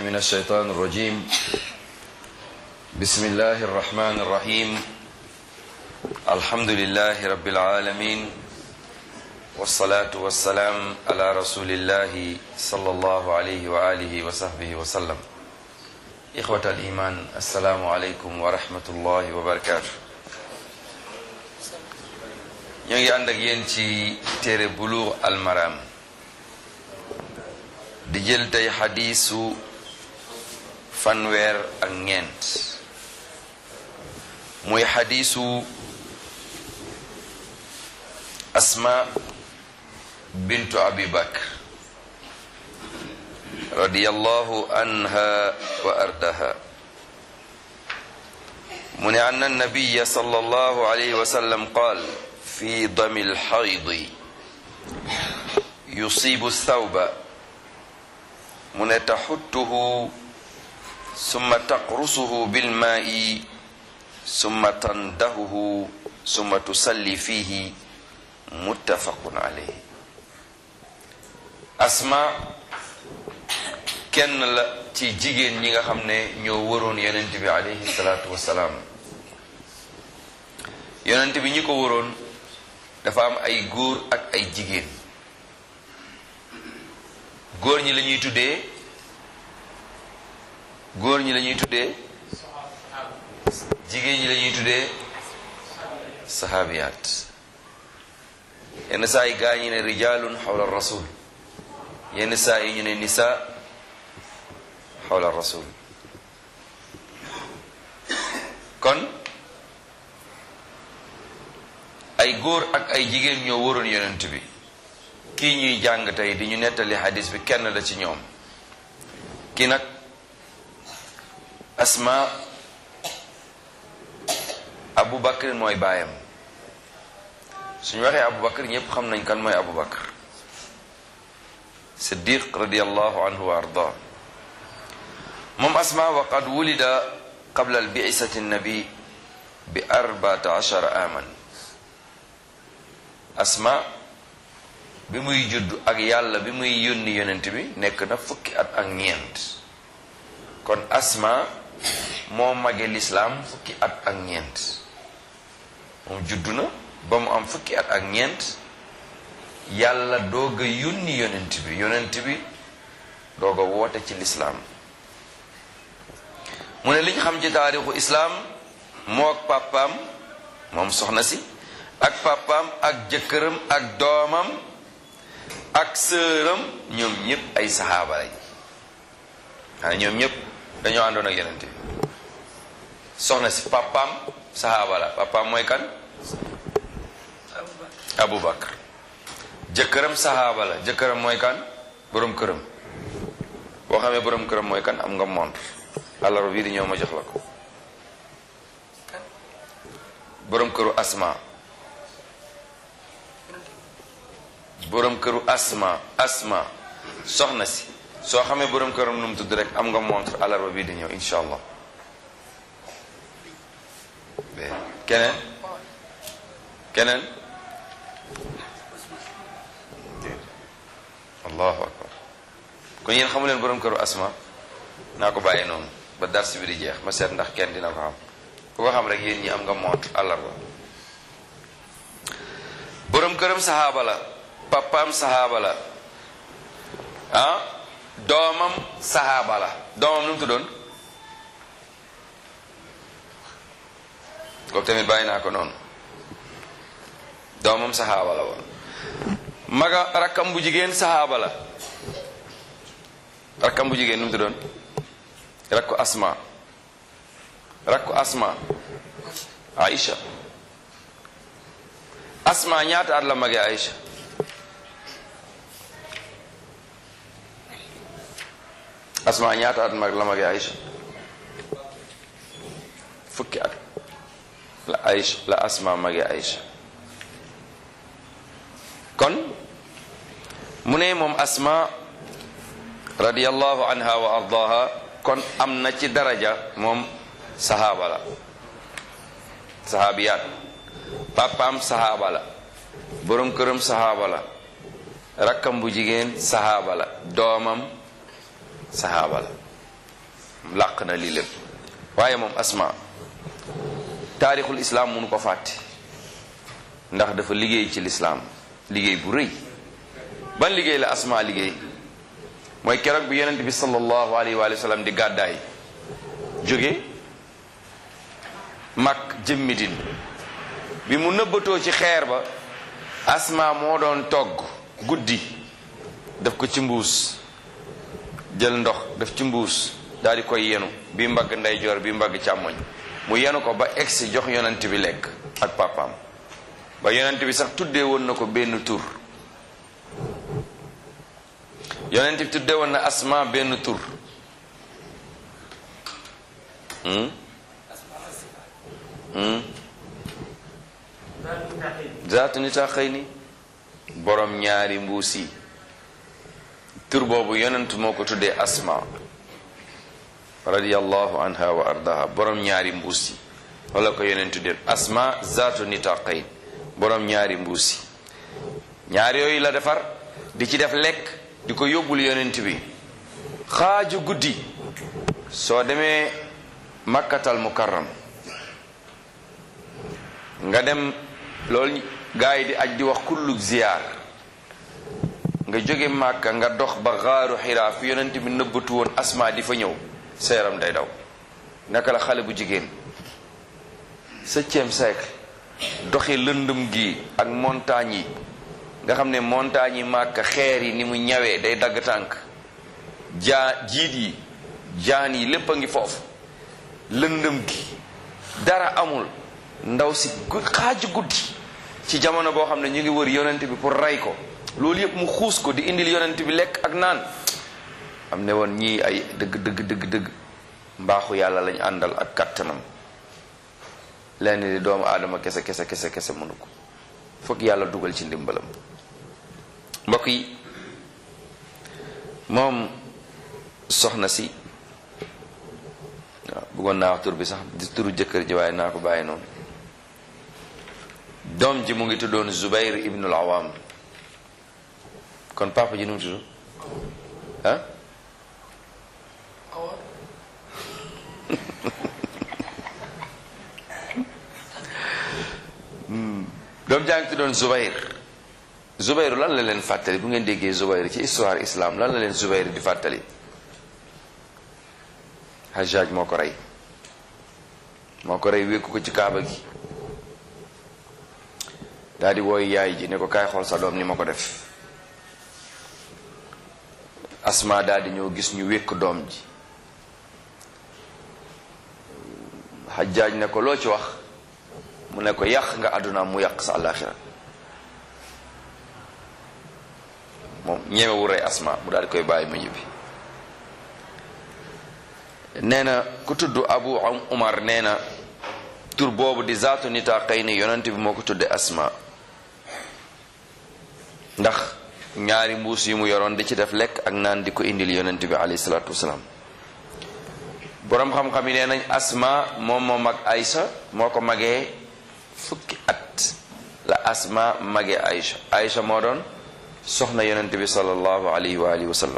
من الشيطان الرجيم بسم الله الرحمن الرحيم الحمد لله رب العالمين والصلاة والسلام على رسول الله صلى الله عليه وآله وصحبه وسلم إخوة الإيمان السلام عليكم ورحمة الله وبركاته ñoo ngi ànd ak yéen ci téere Buluugh al Maram di jël tey xadiisu fanweer ak ñeent muy xadiisu Asma bintu Abi Bakr radiyallahu anha wa ardaha mu ne anna nabiyya sallallahu alayhi wa sallam qaal في دم الحيض يصيب الثوب من تحته ثم تقرصه بالماء ثم تندهه ثم تصلي فيه متفق عليه Asma kenn la ci jigéen ñi nga xam ne ñoo waroon yonent bi alayhi salaatu wasalaam yonent bi ñi ko waroon dafa am ay góor ak ay jigéen góor ñi la ñuy tuddee jigéen ñi la ñuy tuddee sahabiyaat yenn saa yi gaa ñi ne rijalun xawla rasul yenn saa yi ñu ne nisa xawla rasul kon ay góor ak ay jigéen ñoo waroon yonent bi kii ñuy jàng tey di ñu nettali xadis bi kenn la ci ñoom kii nag Asma Abu Bakr mooy baayam suñu waxee Abu Bakr ñépp xam nañ kan mooy Abu Bakr Siddiq radiyallahu anhu wa arda moom Asma wa qad wulida qabla al-bi'sati an-nabi bi 14 aman Asma bi muy judd ak yàlla bi muy yónni yonent bi nekk na fukki at ak ñeent kon Asma moo mage lislaam fukki at ak ñeent moom juddu na ba mu am fukki at ak ñeent yàlla doog a yónni yonent bi doog a woote ci lislaam mu ne liñ xam ci taarixu islaam moo ak pàppaam moom soxna si ak papaam ak jëkkëram ak doomam ak sëram ñoom ñëpp ay saxaaba lañ xanaa ñoom ñëpp dañoo àndoon ak yonent bi soxna si papaam saxaaba la papaam mooy kan Abu Bakr jëkkëram saxaaba la jëkkëram mooy kan borom këram boo xamee borom këram mooy kan am nga montre alors bii di ñëw ma jox la ko borom këru Asma borom këru Asma soxna si soo xamee borom këram nu mu tudd rek am nga montre alarba bii di ñëw insha allah keneen allahu akbar kon yéen xamu leen borom këru Asma naa ko bàyyee noonu ba dars bi di jeex ma seet ndax kenn dina ko xam ku ko xam rek yéen ñi am nga montre alarba borom këram saxaaba la papaam saxaaba la doomam saxaaba la doomam nu mu tuddoon kooku tamit bàyyi naa ko noonu doomam saxaaba la woon maga rakkam bu jigéen saxaaba la rakkam bu jigéen nu mu tuddoon rakku Asma Aïcha Asma ñaata at la magee Aïcha Asma ñaata at la magee Aïcha fukki at la Asma magee Aïcha kon mu ne moom Asma radiyallahu anha wa ardaha kon am na ci daraja moom sahaaba la sahabiyaat papaam sahaaba la borom këram sahaaba la rakkam bu jigéen sahaaba la doomam sahaaba la làq na lii lépp. waaye moom Asma taarixul islaam mënu ko fàtte ndax dafa liggéey ci lislaam liggéey bu rëy. ban liggéey la Asma liggéey mooy keroog bi yonent bi sallallahu alayhi wa sallam di gàddaay jóge Makka jëm Medine bi mu nëbbatoo ci xeer ba Asma moo doon togg guddi def ko ci mbuus jël ndox def ci mbuus daal di koy yenu bi mbagg ndeyjoor bi mbagg càmmoñ mu yenu ko ba egsi jox yonent bi lekk ak papaam ba yonent bi sax tuddee woon na ko benn tur yonent bi tuddee woon na Asma benn tur zaatu nitaqayni borom ñaari mbuus yi tur boobu yonent moo ko tuddee Asma radiyallahu anha wa ardaha borom ñaari mbuus yi wala ko yonent tuddee Asma zaatu nitaqayn borom ñaari mbuus yi ñaar yooyu la defar di ci def lekk di ko yóbbul yonent bi xaaju guddi soo demee makkatal mukarram nga dem loolu gaa yi di aj di wax kullub ziyaar nga jóge màkka nga dox ba xaaru xiraa fi yonent bi nëbbatu woon Asma di fa ñëw sa yaram day daw. naka la xale bu jigéen 7e siècle doxi lëndëm gi ak montagne yi nga xam ne montagne yi màkka xeer yi ni mu ñawee day dagg tànk jiit yi jaan yi lépp a ngi foofu lëndëm gi dara amul ndaw si xaaju guddi ci jamono boo xam ne ñu ngi wër yonent bi pour rey ko loolu yëpp mu xuus ko di indil yonent bi lekk ak naan am ne woon ñii ay dëgg mbaaxu yàlla lañ àndal ak kattanam lenn di doomu aadama kese mënu ko fokk yàlla dugal ci ndimbalam. mbokk yi moom soxna si waaw bëggoon naa wax tur bi sax di turu jëkkër ji waaye naa ko bàyyi noonu doom ji mu ngi tuddoon Zubayr ibnul Awam kon papa ji nu mu tudd ah doom jaa ngi tuddoon Zubayr lan la leen fàttali bu ngeen déggee Zubayr ci histoire islam lan la leen Zubayr di fàttali Hajjaj moo ko rey wékku ko ci kaaba gi daal di wooy yaay ji ne ko kaay xool sa doom ni ma ko def Asma daal di ñëw gis ñu wékk doom ji Hajjaj ne ko loo ci wax mu ne ko yàq nga àdduna mu yàq sa àllaaxira moom ñemewu rey Asma mu daal di koy bàyyi mu ñibbi. nee na ku tudd Abu Umar nee na tur boobu di zaatu nitaqayni yonent bi moo ko tudde Asma ndax ñaari mbuus yu mu yoroon di ci def lekk ak naan di ko indil yonent bi alayhi salaatu wasalaam. boroom xam-xam yi nee nañ Asma moom moo mag Aysa moo ko magee fukki at la Asma magee Aysa moo doon soxna yonent bi sallallahu alayhi wa alihi wa sallam.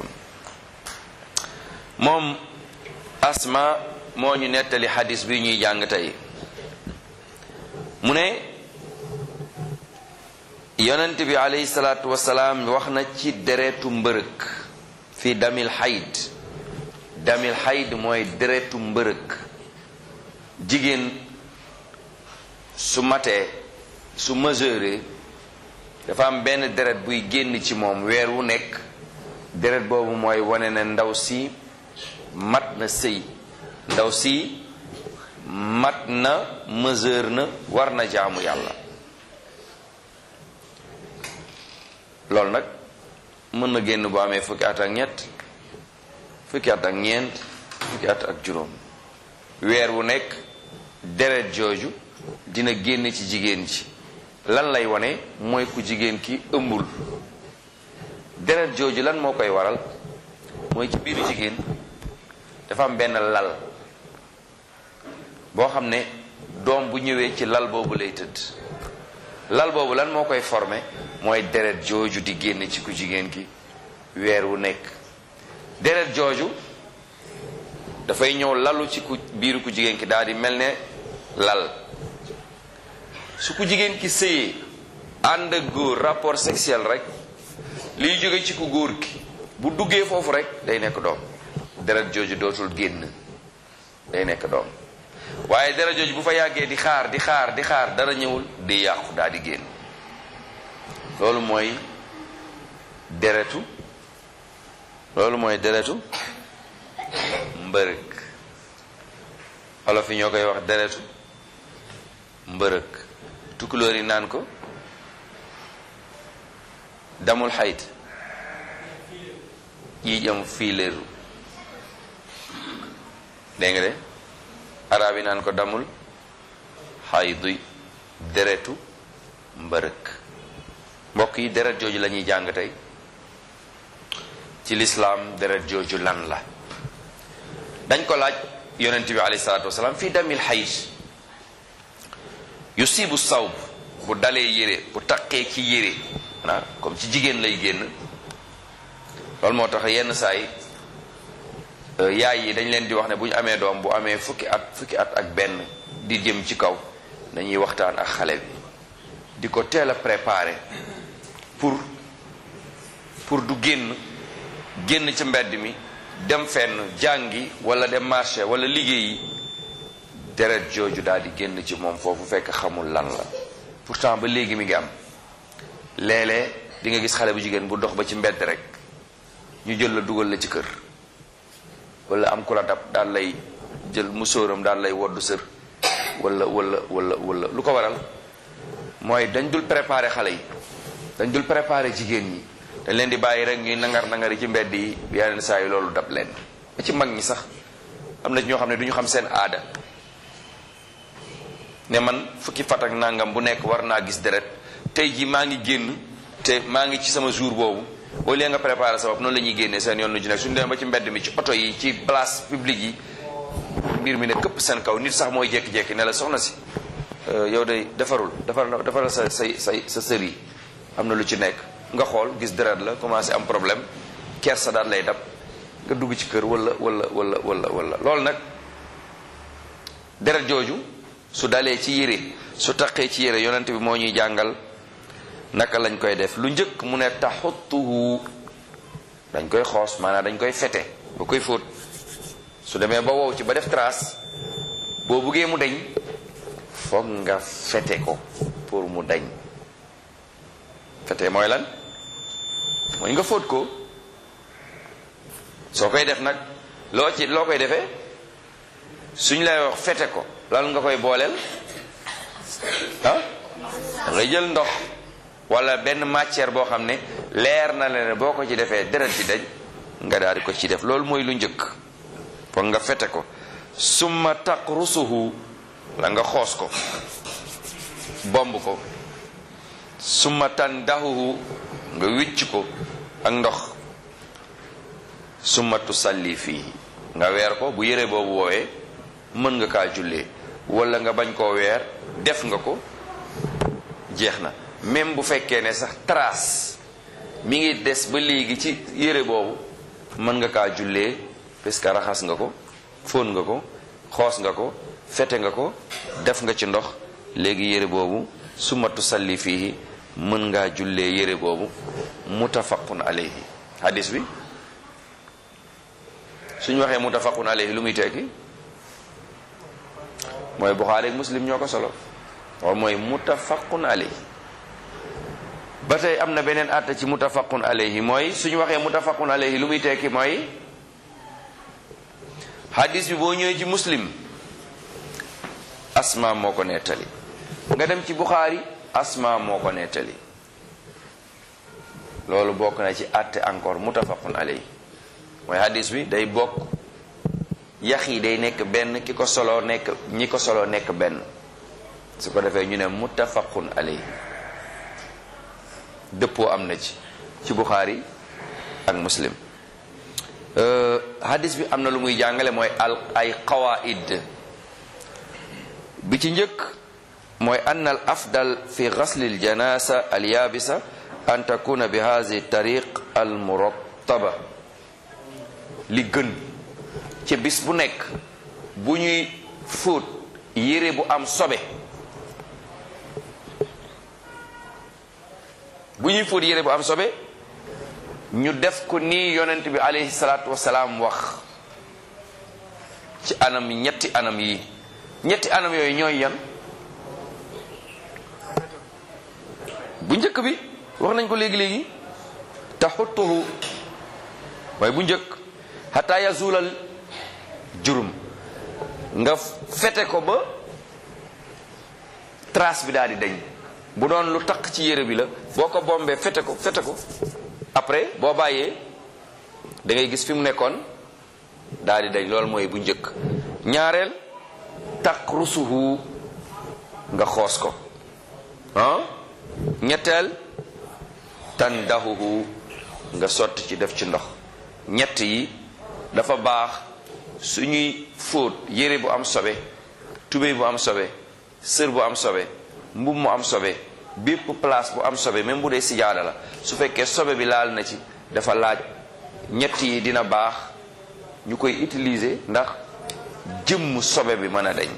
moom Asma moo ñu nettali xadis bi ñuy jàng tey mu ne yonent bi alayhi salaatu wasalaam wax na ci deretu mbërëk fi damil xayd mooy deretu mbërëk jigéen su matee su mesuré dafa am benn deret buy génn ci moom weer wu nekk deret boobu mooy wane ne ndaw si mat na sëy ndaw si mat na mesure na war na jaamu yàlla. loolu nag mën na génn bu amee fukki at ak ñett fukki at ak ñeent fukki at ak juróom weer wu nekk deret jooju dina génn ci jigéen ji lan lay wane mooy ku jigéen ki ëmbul. deret jooju lan moo koy waral mooy ci biiru jigéen dafa am benn lal boo xam ne doom bu ñëwee ci lal boobu lay tëdd. lal boobu lan moo koy formé mooy deret jooju di génn ci ku jigéen ki weer wu nekk. deret jooju dafay ñëw lalu ci biiru ku jigéen ki daal di mel ne lal. su ku jigéen ki sëyee ànd ak góor rapport sexuel rek liy jóge ci ku góor ki bu duggee foofu rek day nekk doom. deret jooju dootul génn, day nekk doom. waaye deret jooju bu fa yàggee di xaar dara ñëwul, di yàqu daal di génn. loolu mooy deretu mbërëg. olof yi ñoo koy wax deretu mbërëg. tukulóor yi naan ko damul xayt, yi jam fiileeru. dégg nga de arab yi naan ko damul xaydu, deretu mbërëg. mbokk yi deret jooju la ñuy jàng tey ci lislaam. deret jooju lan la? dañ ko laaj yonent bi alayhi salaatu wasalaam fii damil xayd yusibu sawb, bu dalee yére, bu taqee ci yére comme ci jigéen lay génn. loolu moo tax yenn saa yi yaay yi dañ leen di wax ne bu ñu amee doom bu amee fukki at ak benn di jëm ci kaw, dañuy waxtaan ak xale bi di ko teel a préparer pour du génn ci mbedd mi dem fenn jàngi wala dem marché wala liggéeyi, deret jooju daal di génn ci moom foofu fekk xamul lan la. pourtant ba léegi mi ngi am. léeg-léeg di nga gis xale bu jigéen bu dox ba ci mbedd rek ñu jël la dugal la ci kër, wala am ku la dab daal lay jël musóoram daal lay woddu sër wala lu ko waral mooy dañ dul préparer xale yi, dañ dul préparer jigéen ñi, dañ leen di bàyyi rek ñuy nangar ci mbedd yi. yeneen saa yi loolu dab leen. ba ci mag ñi sax am na ñoo xam ne du ñu xam seen aada, ne man fukki fat ak nangam bu nekk war naa gis deret, tey ji maa ngi génn te maa ngi ci sama jour boobu. au lieu nga préparer sa bopp noonu la ñuy génnee seen yoon lu ji nekk suñu demee ba ci mbedd mi, ci oto yi, ci place publique yi, mbir mi ne këpp seen kaw. nit sax mooy jékki-jékki ne la soxna si yow day defaral sa sër yi, am na lu ci nekk. nga xool gis deret la, commencé am problème, kersa daal lay dab, nga dugg ci kër wala loolu nag. deret jooju su dalee ci yére, su taqee ci yére, yonent bi moo ñuy jàngal naka lañ koy def. lu njëkk mu ne taxuttuhu, dañ koy xoos, maanaam dañ koy fete ba koy fóot. su demee ba wow ci ba def trace, boo buggee mu dañ foog nga fete ko pour mu dañ. fete mooy lan? mooy nga fóot ko. soo koy def nag loo koy defee, suñ lay wax fete ko, lan nga koy booleel? ngay jël ndox wala benn matière boo xam ne leer na la ne boo ko ci defee deret ci dañ, nga daal di ko ci def. loolu mooy lu njëkk, foog nga fete ko. summa taqrusuhu, la nga xoos ko, bomb ko. summa tandahuhu, nga wicc ko ak ndox. summa tusalli fii, nga weer ko. bu yére boobu woowee mën nga kaa jullee, wala nga bañ koo weer, def nga ko, jeex na. même bu fekkee ne sax trace mi ngi des ba léegi ci yére boobu, mën nga kaa jullee parce que raxas nga ko, fóon nga ko, xoos nga ko, fete nga ko, def nga ci ndox. léegi yére boobu summa tusalli fii, mën ngaa jullee yére boobu. muttafaqun alayhi. hadis bi suñu waxee muttafaqun alayhi lu muy tekki? mooy Buxaari ak Muslim ñoo ko solo. waaw mooy muttafaqun alayhi. ba tey am na beneen àtte ci muttafaqun alayhi, mooy suñu waxee muttafaqun alayhi lu muy tekki mooy hadis bi boo ñëwee ci Muslim Asma moo ko nettali, nga dem ci Buxaari Asma moo ko nettali. loolu bokk na ci àtte encore muttafaqun alayhi, mooy hadis bi day bokk, yax yi day nekk benn, ki ko solo nekk, ñi ko solo nekk benn. su ko defee ñu ne muttafaqun alayhi. dëppoo am na ci Buxaari ak Muslim. hadis bi am na lu muy jàngale, mooy ay qawaid. bi ci njëkk mooy anna al afdal fi ghasl al janasa al yabisa an takuna bi hadhihi tariq al murattaba. li gën ci bis bu nekk bu ñuy fóot yére bu am sobe, bu ñuy fóot yére bu am sobe ñu def ko nii yonent bi alayhi salaatu wasalaam wax ci anam ñetti anam yi. ñetti anam yooyu ñooy yan? bu njëkk bi wax nañ ko léegi-léegi taxutuhu, waaye bu njëkk xataa yazulal jurum, nga fete ko ba trace bi daal di dañ. bu doon lu taq ci yére bi la boo ko bombee fete ko après boo bàyyee da ngay gis fi mu nekkoon daal di dañ. loolu mooy bu njëkk. ñaareel taqrusuhu, nga xoos ko. ñetteel tandahuhu, nga sotti ci def ci ndox. ñett yi dafa baax suñuy fóot yére bu am sobe, tubéy bu am sobe, sër bu am sobe, mbub mu am sobe, bépp place bu am sobe, même bu dee sijaada la, su fekkee sobe bi laal na ci, dafa laaj ñett yi dina baax ñu koy utiliser ndax jëmm sobe bi mën a dañ.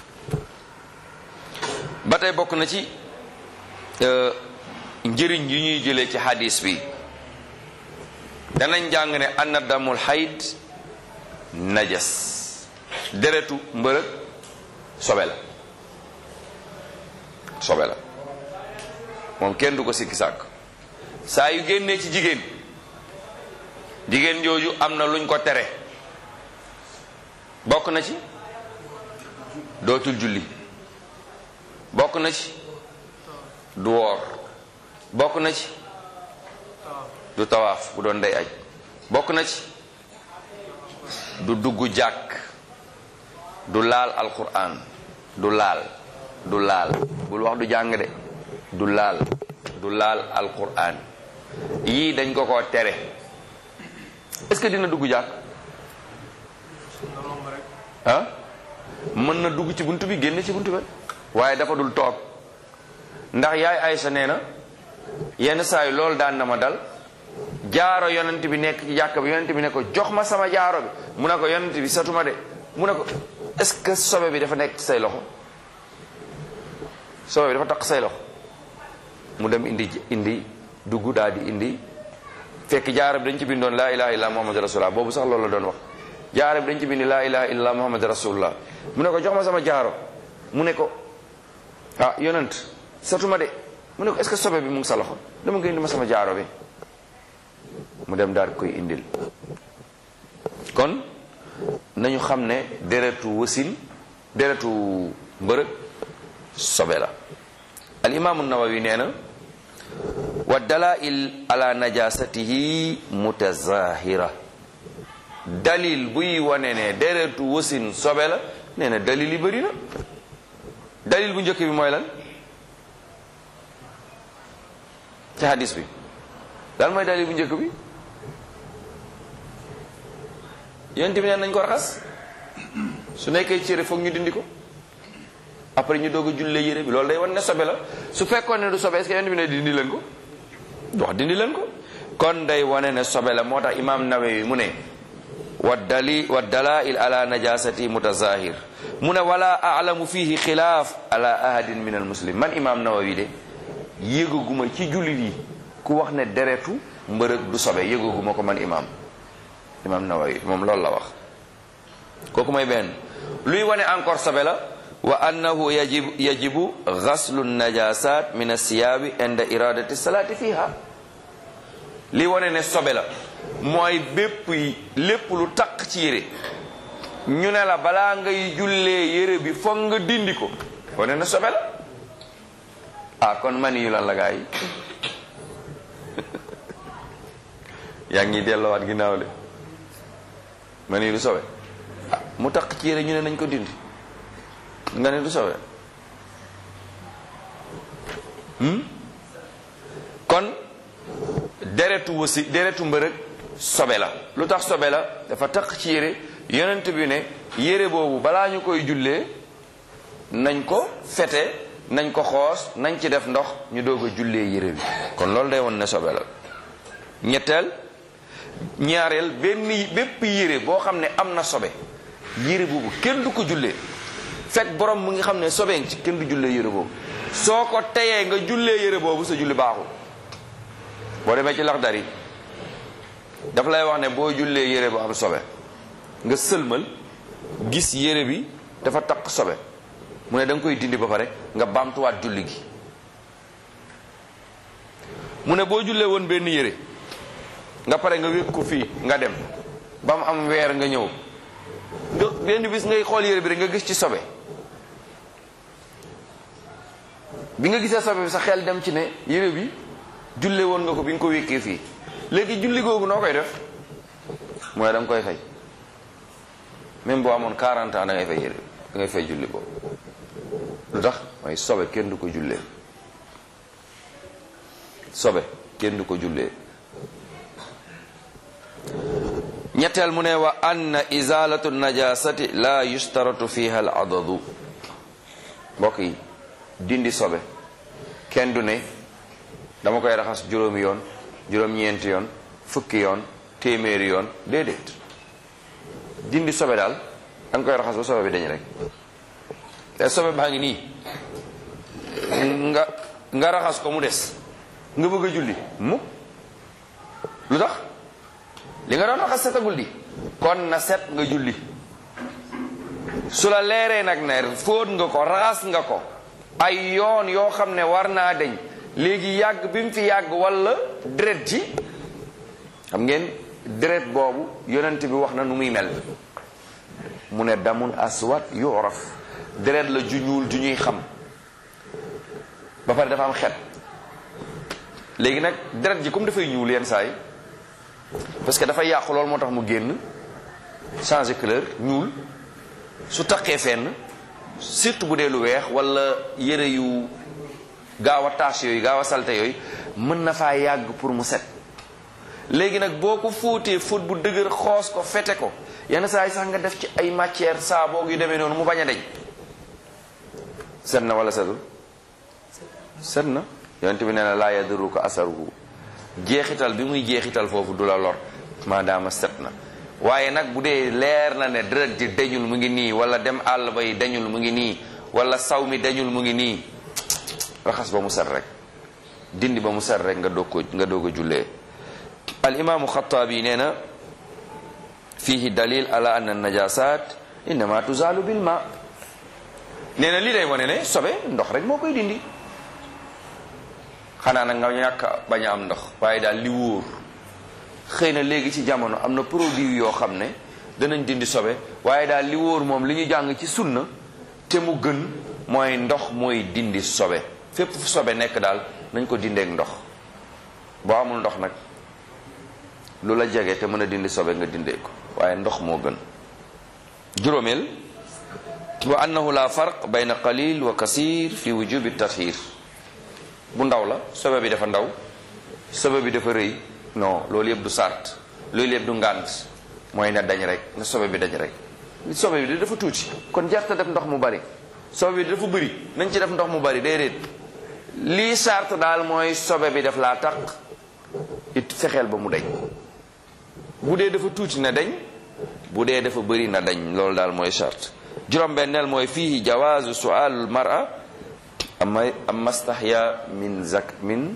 ba tey bokk na ci njëriñ yi ñuy jëlee ci hadis bi, danañ jàng ne anna damul hayd najas, deretu mbërëg sobe la moom kenn du ko sikki sàkk. saa yu génnee ci jigéen jooju am na luñ ko tere. bokk na ci dootul julli, bokk na ci du woor, bokk na ci du tawaaf bu doon day aj, bokk na ci du dugg jàkk, du laal alquran, du laal bul wax du jàng de, du laal alquran. yii dañ ko tere. est-ce que dina dugg jàkk? mën na dugg ci buntu bi, génn ci buntu bi, waaye dafa dul toog. ndax yaay Aysa nee na yenn saa yi loolu daan na ma dal. jaaro yonent bi nekk ci jàkk bi, yonent bi ne ko jox ma sama jaaro bi, mu ne ko yonent bi satuma de, mu ne ko est-ce que sobe bi dafa nekk ci say loxo? sobe bi dafa takk say loxo. mu dem indi dugg daal di indi, fekk jaaro bi dañ ci bindoon laa ilaha illa muhammad rasulullah. boobu sax loolu la doon wax. jaaro bi dañ ci bindi laa ilaha illa muhammad rasulullah. mu ne ko jox ma sama jaaro, mu ne ko yonent satuma de, mu ne ko est-ce que sobe bi mu ngi sa loxo? dama nga indi ma sama jaaro bi. mu dem daal koy indil. kon nañu xam ne deretu wasin, deretu mbërëg sobe la. al imaamu nawawi nee na wa dalail ala najasatihi mutazahira, dalil buy wane ne deretu wasin sobe la, nee na dalil yi bëri na. dalil bu njëkk bi mooy lan? ci hadis bi lan mooy dalil bu njëkk bi? yonent bi neen nañ ko raxas, su nekkee cere foog ñu dindi ko, après ñu doog a jullee yére bi. loolu day wan ne sobe la. su fekkoon ne du sobe, est-ce que yonent bi ne dindi leen ko? wax dindi leen ko. kon day wane ne sobe la. moo tax imam Nawawi mu ne wa dalail ala najasati mutazahir, mu ne wala a'lamu fihi xilaaf ala ahadin min al muslim. man imam Nawawi de yëgaguma ci jullit yi ku wax ne deretu mbërëg du sobe, yëgaguma ko man imam Nawawi. moom loolu la wax. kooku mooy benn. luy wane encore sobe la wa annahu yajibu ghaslu najasat min as-siyabi inda iradati salati fiha. li wane ne sobe la mooy lépp lu taq ci yére ñu ne la balaa ngay jullee yére bi foog nga dindi ko, wane ne sobe la. kon mani yu lan la gaa yi yaa ngi delloowaat ginnaaw de. mani du sobe mu taq ci yére ñu ne nañ ko dindi, nga ne du sobe. kon deretu mbërëg sobe la. lu tax sobe la? dafa taq ci yére. yonent bi ne yére boobu balaa ñu koy jullee nañ ko fete, nañ ko xoos, nañ ci def ndox, ñu doog a jullee yére bi. kon loolu day won ne sobe la. ñaareel bépp yére boo xam ne am na sobe yére boobu kenn du ko jullee fekk borom mu ngi xam ne sobeen ci kenn du jullee yére boobu soo ko teyee nga jullee yére boobu sa julli baaxul. boo demee ci Laxdari dafa lay wax ne boo jullee yére bu am sobe nga sëlmal gis yére bi dafa takk sobe mu ne da nga koy dindi ba pare nga baamtuwaat julli gi. mu ne boo jullee woon benn yére nga pare nga wékk ko fii nga dem ba mu am weer nga ñëw nga benn bis ngay xool yére bi rek nga gis ci sobe bi nga gisee sobe bi sa xel dem ci ne yére bi jullee woon nga ko bi nga ko wékkee fii léegi julli googu noo koy def mooy da nga koy fay même boo amoon 40 ans da ngay fay yére da ngay fay julli boobu. lu tax mooy sobe kenn du ko jullee sobe kenn du ko jullee. ñetteel mu ne wa anna izalatu najasati la yustaratu fiha al adadu. mbokk yi dindi sobe kenn du ne dama koy raxas juróomi yoon juróom-ñeenti yoon fukki yoon téeméeri yoon déedéet dindi sobe daal da nga koy raxas ba sobe bi dañ rek te sobe baa ngi nii nga raxas ko mu des nga bëgg a julli mu lu tax li nga doon raxas setagul di kon na set nga julli su la leeree nag ne fóot nga ko raxas nga ko ay yoon yoo xam ne war naa deñ léegi yàgg bi mu fi yàgg wala deret ji xam ngeen deret boobu yonent bi wax na nu muy mel mu ne damun aswat yuraf deret la ju ñuul ju ñuy xam ba pare dafa am xet léegi nag deret ji comme dafay ñuul yenn saa yi parce que dafay yàqu loolu moo tax mu génn changer couleur ñuul su taqee fenn surtout bu dee lu weex wala yére yu gaaw a tache yooyu gaaw a salte yooyu mën na faa yàgg pour mu set léegi nag boo ko fóotee fóot bu dëgër xoos ko fete ko yenn saa yi sax nga def ci ay matière saaboog yu demee noonu mu bañ a deñ set na wala setul set na yonent bi nee na laa yadurru ko asaruhu jeexital bi muy jeexital foofu du la lor maadaama set na waaye nag bu dee leer na ne deret ji dañul mu ngi nii wala dem àll ba yi dañul mu ngi nii wala saw mi dañul mu ngi nii raxas ba mu set rek dindi ba mu set rek nga doog a jullee. al imaamu Xattaabi nee na fiihi dalil ala anna najasat innama tuzalu bil ma nee na lii day wane ne sobe ndox rek moo koy dindi xanaa nag nga ñàkk bañ a am ndox waaye daal li wóor xëy na léegi ci jamono am na produit yoo xam ne danañ dindi sobe waaye daal li wóor moom li ñu jàng ci sunna te mu gën mooy ndox mooy dindi sobe fépp fu sobe nekk daal nañ ko dindeek ndox boo amul ndox nag lu la jege te mën a dindi sobe nga dindee ko waaye ndox moo gën. juróomeel wa annahu la farq bayna qalil wa kasir fi wujubi tathir bu ndaw la sobe bi dafa ndaw sobe bi dafa rëy non loolu yëpp du sart loolu yëpp du ngànt mooy na dañ rek na sobe bi dañ rek sobe bi dafa tuuti kon jarta def ndox mu bari sobe bi dafa bëri nañ ci def ndox mu bari déedéet lii sart daal mooy sobe bi daf laa taq it fexeel ba mu dañ bu dee dafa tuuti na dañ bu dee dafa bëri na dañ loolu daal mooy sart. juróom-benneel mooy fiihi jawaazu su'aalul mar'a amma stahya min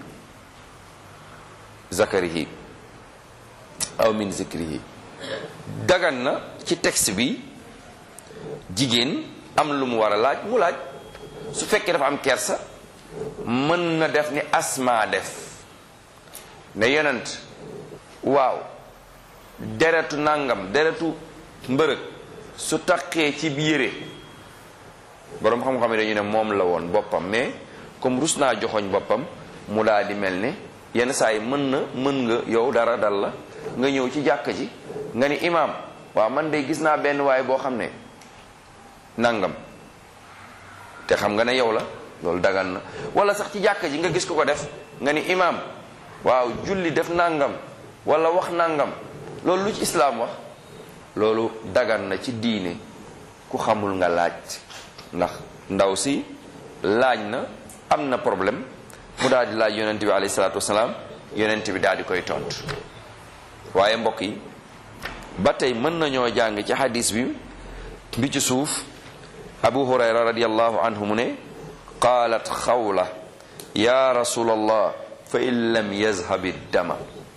zakarihi aw min zikrihi dagan na ci texte bi jigéen am lu mu war a laaj mu laaj su fekkee dafa am kersa mën na def ni Asma def ne yonent waaw deretu nangam deretu mbërëg su taqee ci yére boroom xam-xam yi dañu ne moom la woon boppam mais comme rus naa joxoñ boppam mu daal di mel ne yenn saa yi mën nga yow dara dal la nga ñëw ci jàkka ji nga ni imaam waaw man de gis naa benn waay boo xam ne nangam te xam nga ne yow la loolu dagan na wala sax ci jàkka ji nga gis ko def nga ni imaam waaw julli def nangam wala wax nangam loolu lu ci islaam wax loolu dagan na ci diine ku xamul nga laaj ndax ndaw si laaj na am na problème mu daal di laaj yonent bi alayhi salaatu wasalaam yonent bi daal di koy tontu waaye mbokk yi ba tey mën nañoo jàng ci hadis bi bi ci suuf Abu Hurayra radiyallahu anhu mu ne qaalat Xawla ya rasulallah fa in lam yazhabi dama.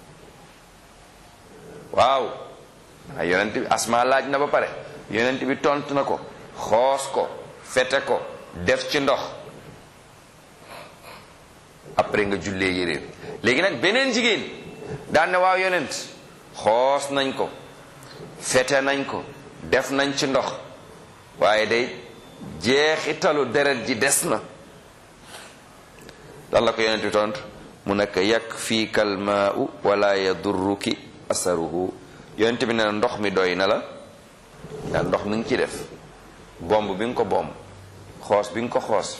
waaw yonent bi Asma laaj na ba pare yonent bi tontu na ko xoos ko fete ko def ci ndox après nga jullee yére. léegi nag beneen jigéen daan ne waaw yonent xoos nañ ko fete nañ ko def nañ ci ndox waaye day jeexitalu deret ji des na. lan la ko yonent bi tontu mu nekk yakfiika almaau wala yadurruki asaruhu. yonent bi ne ndox mi doy na la ndax ndox mi ngi ci def bomb bi nga ko bomb xoos bi nga ko xoos